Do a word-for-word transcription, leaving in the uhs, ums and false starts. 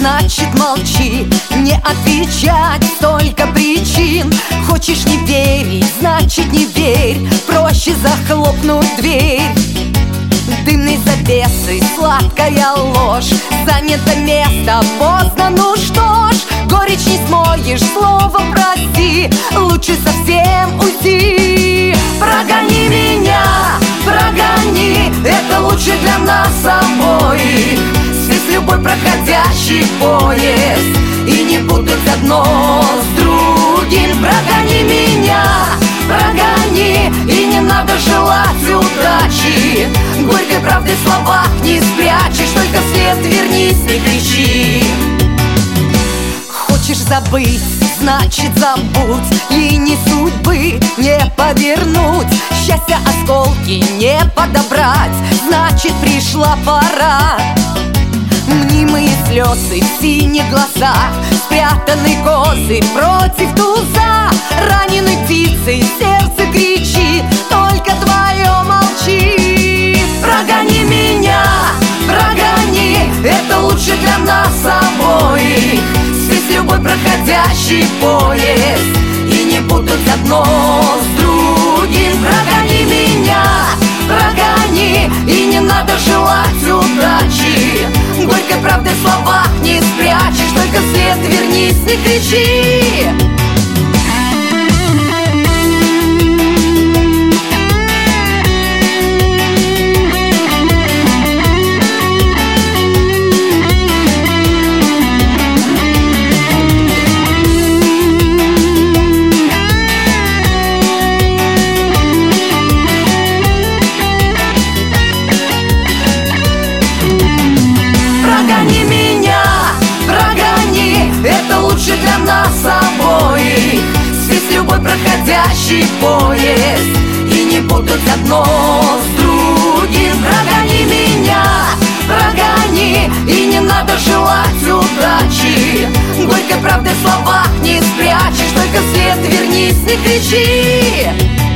значит молчи. Не отвечать столько причин. Хочешь не верить, значит не верь. Проще захлопнуть дверь. Дымной завесой сладкая ложь. Занято место, поздно, ну что ж. Горечь не смоешь, слово прости. Лучше совсем уйти. Прогони меня, прогони. Это лучше для нас обоих. Здесь любой проходящий поезд и не путать одно с другим. Прогони меня, прогони. И не надо желать удачи. Горькой правды в словах не спрячешь. Только вслед вернись, не кричи. Хочешь забыть, значит забудь. Линии судьбы не повернуть. Счастья осколки не подобрать. Значит пришла пора. Мнимые слезы в синих глазах. Спрятанный козырь против туза. Раненой птицей сердце кричит. Только твое молчит. Прогони меня, прогони. Это лучше для нас обоих. Здесь любой проходящий поезд и не путать одно с другим. Прогони меня, прогони. И не надо желать удачи. Горькой правды в словах не спрячешь. Только вслед вернись, не кричи. Для нас обоих здесь любой проходящий поезд и не путать одно с другим. Прогони меня, прогони. И не надо желать удачи. Горькой правды в словах не спрячешь. Только вслед вернись, не кричи.